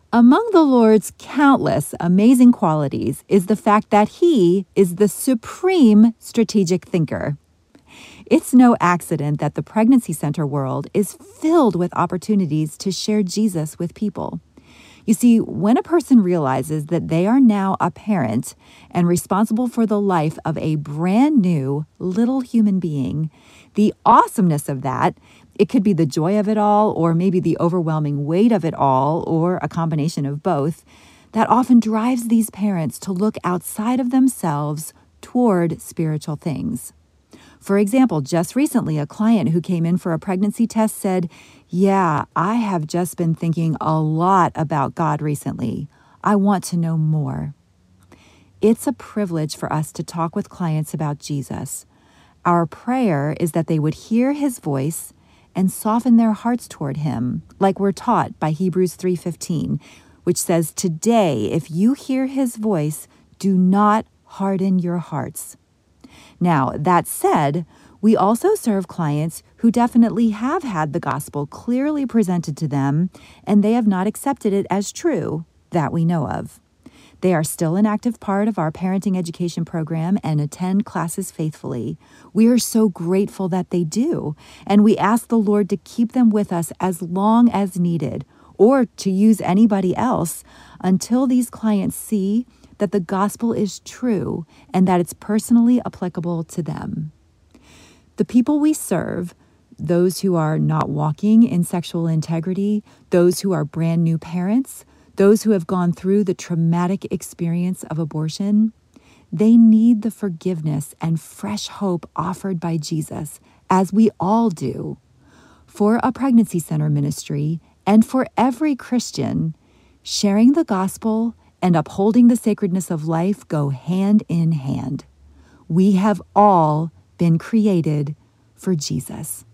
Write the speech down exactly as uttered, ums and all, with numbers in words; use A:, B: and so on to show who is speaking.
A: Among the Lord's countless amazing qualities is the fact that He is the supreme strategic thinker. It's no accident that the pregnancy center world is filled with opportunities to share Jesus with people. You see, when a person realizes that they are now a parent and responsible for the life of a brand new little human being, the awesomeness of that, it could be the joy of it all, or maybe the overwhelming weight of it all, or a combination of both, that often drives these parents to look outside of themselves toward spiritual things. For example, just recently, a client who came in for a pregnancy test said, "Yeah, I have just been thinking a lot about God recently. I want to know more." It's a privilege for us to talk with clients about Jesus. Our prayer is that they would hear His voice and soften their hearts toward Him, like we're taught by Hebrews three fifteen, which says, "Today, if you hear His voice, do not harden your hearts." Now, that said, we also serve clients who definitely have had the gospel clearly presented to them, and they have not accepted it as true, that we know of. They are still an active part of our parenting education program and attend classes faithfully. We are so grateful that they do, and we ask the Lord to keep them with us as long as needed, or to use anybody else until these clients see that the gospel is true and that it's personally applicable to them. The people we serve, those who are not walking in sexual integrity, those who are brand new parents, those who have gone through the traumatic experience of abortion, they need the forgiveness and fresh hope offered by Jesus, as we all do. For a pregnancy center ministry, and for every Christian, sharing the gospel and upholding the sacredness of life go hand in hand. We have all been created for Jesus.